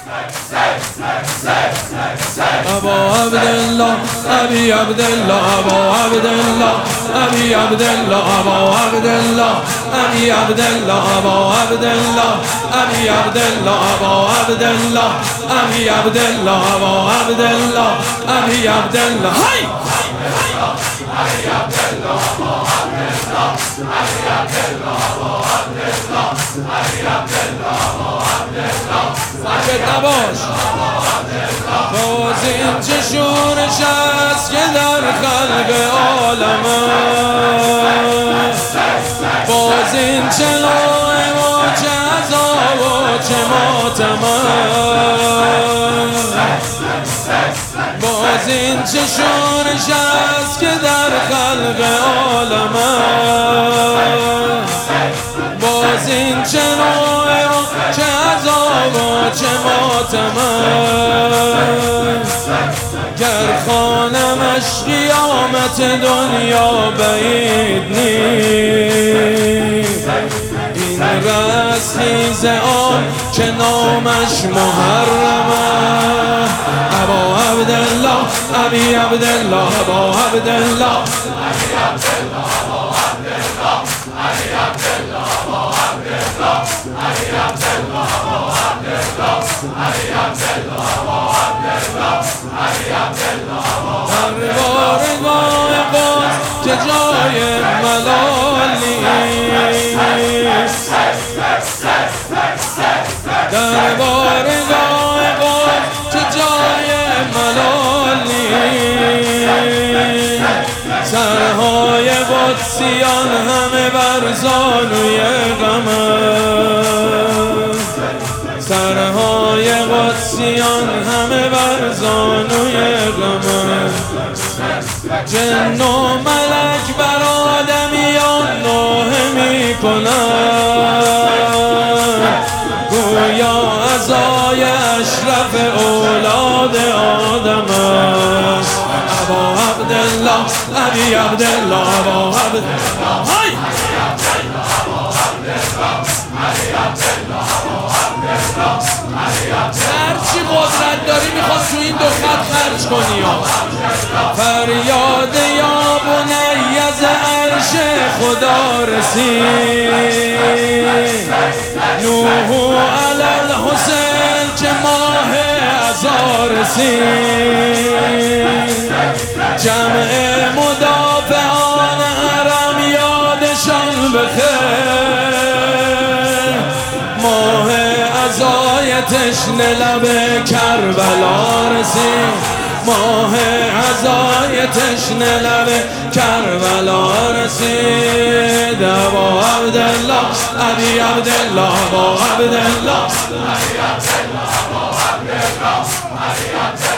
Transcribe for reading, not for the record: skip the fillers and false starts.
ابا عبدالله ابی عبدالله ابا عبدالله ابی عبدالله ابا عبدالله ابی عبدالله ابا عبدالله ابی عبدالله ابا عبدالله ابی عبدالله ابا عبدالله ابی عبدالله هی ابی عبدالله ابا عبدالله ابی عبدالله ابا عبدالله ابی عبدالله ابا عبدالله ساکت نباش باز این چه شورش است که در قلب عالمه باز این چه نوعه و چه عذاب و چه ماتمه باز این چه شورش است که در قلب عالمه باز این چه نوعه و چه عذاب و چه ماتمه گر خانمش قیامت دنیا بعید نیست این رسیز آن که نامش محرمه ابا عبدالله ابی عبدالله ابا عبدالله ابی عبدالله ابا عبدالله ابی عبدالله ابا عبدالله ابی عبدالله ابا عبدالله ابی عبدالله ابا عبدالله ابی عبدالله در بارگاه باز که جای ملال نیست در بارگاه باز که جای ملال نیست سرهای قدسیان همه بر زانوی غمه سرهای قدسیان همه بر زانوی غمه جن و ملک بر آدمیان نوحه می کنند گویا عزای اشرف اولاد آدم است ابا عبدالله ابی عبدالله ابا عبدالله های هرچی قدرت داری میخواد تو این دو خط خرج کنی فریاد یا بنی از عرش خدا رسید نوح علی الحسین که ماه عزا رسید جمع مدافعان حرم یادشان بخیر ماه عزای تشنه لب کربلا رسید ماه عزای تشنه لب کربلا رسید ابا عبدالله ابی عبدالله ابا عبدالله ابی عبدالله ابا عبدالله ابی عبدالله